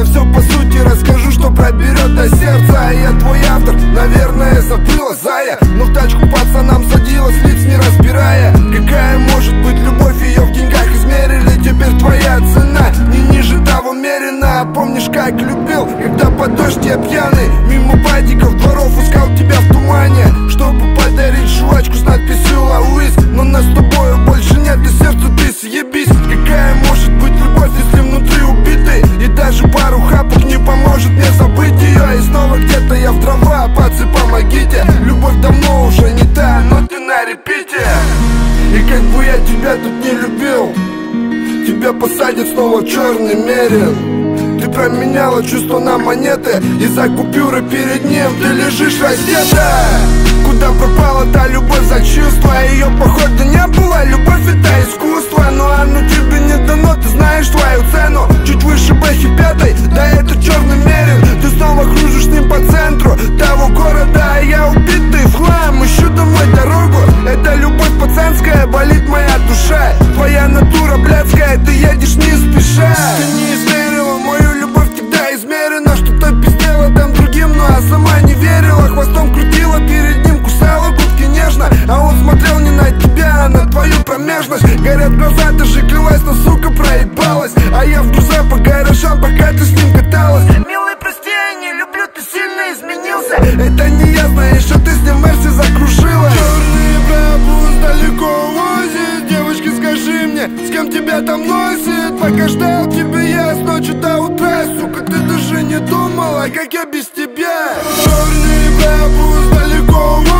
Я все по сути расскажу, что проберет до сердца. А я твой автор, наверное, забыла, зая. Но в тачку пацанам садилась, лиц не разбирая. Какая может быть любовь, ее в деньгах измерили. Теперь твоя цена не ниже того мерена. Помнишь, как любил, когда под дождь я пьяный мимо падиков дворов искал тебя в тумане, чтобы подарить жвачку с надписью «Лауис». Но нас с тобою больше нет, и сердцу ты съебись. Какая может быть любовь, если внутри убитый? И даже пару хапок не поможет мне забыть ее. И снова где-то я в дрова, пацы, помогите. Любовь давно уже не та, но ты на репите. И как бы я тебя тут не любил, тебя посадят снова в черный мерин. Ты променяла чувства на монеты, и за купюры перед ним ты лежишь раздета. Куда пропала та любовь за чувства? Ее походу не было, любовь это искусство. Но оно тебе не дано, ты знаешь свою цену. Чуть выше Бэхи пятой, да это черный мерин. Ты снова кружишь с ним по центру того города, а я убитый в хлам, ищу домой дорогу. Это любовь пацанская, болит моя душа. Твоя натура блядская, ты едешь не спеша. Ты не измерила мою любовь, тогда измерена. Что-то пиздела там другим, но а сама не верила. Хвостом крутила перед ним, кусала губки нежно. А он смотрел не на тебя, а на твою промежность. Горят глаза, ты же клялась, но сука проебалась. А я в друзья по гаражам, пока ты с ним каталась. Милый, прости, я не люблю, ты сильно изменился. Это не ясно, еще ты с ним Мерси закружила. Черный бабус далеко возит. Девочки, скажи мне, с кем тебя там носит? Пока ждал тебя я с ночи до утра. Сука, ты даже не думала, как я без тебя. Черный бабус далеко возит.